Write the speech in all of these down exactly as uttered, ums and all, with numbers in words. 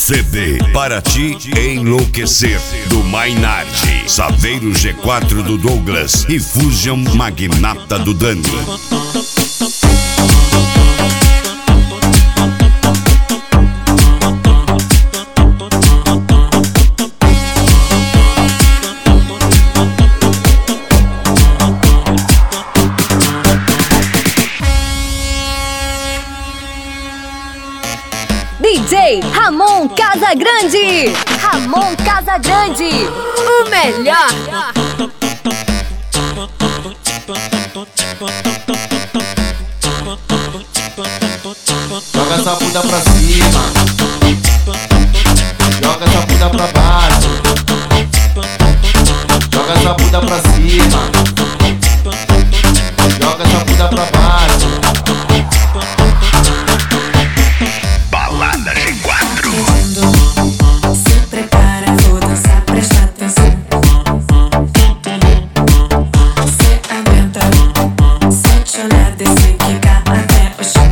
C D Para Te Enlouquecer, do Mainardi, Saveiro G quatro do Douglas e Fusion Magnata do Dani. D J Ramon Casagrande, Ramon Casagrande, o melhor. Joga essa bunda pra cima, joga essa bunda pra baixo, joga essa bunda pra cima, joga essa bunda pra baixo. Balada G quatro. Se prepara, vou dançar, presta atenção. Cê aguenta, sente olhar, descer, quicar até o chão.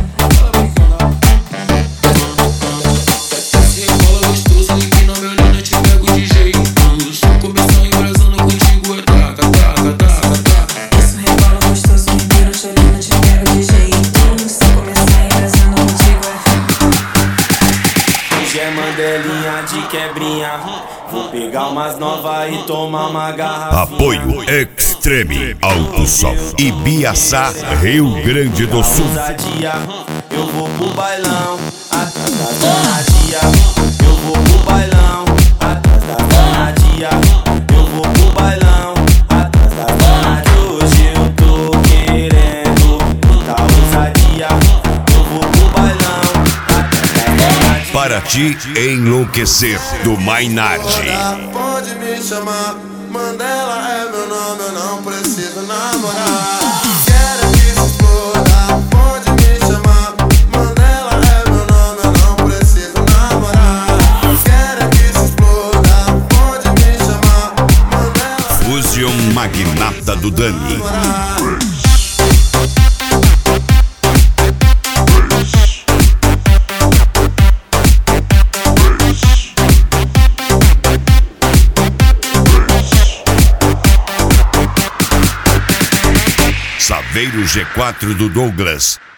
Se rebola gostoso e que não me olhando eu te pego de jeito. Estou começando embrasando contigo, é taca, taca, taca, taca. Isso rebola gostoso, inteiro te olhando, te pego de jeito. Se começar embrasando contigo é Hoje é mandelinha de quebrinha. Vou pegar umas novas e tomar uma garrafinha. Apoio Extreme Alto Sol e Biaçá, Rio Grande do Sul. Ousadia, eu vou pro bailão atrás da donadia. Eu vou pro bailão atrás da donadia. Eu vou pro bailão atrás da donadia. Hoje eu tô querendo muita ousadia. Eu vou pro bailão atrás da donadia. Para Te Enlouquecer, do Mainardi. Pode me chamar, Mandela é meu nome, eu não preciso namorar. Quero que se exploda, pode me chamar, Mandela é meu nome, eu não preciso namorar. Quero que se exploda, pode me chamar, Mandela. Fusion Magnata do Dani. Saveiro G quatro do Douglas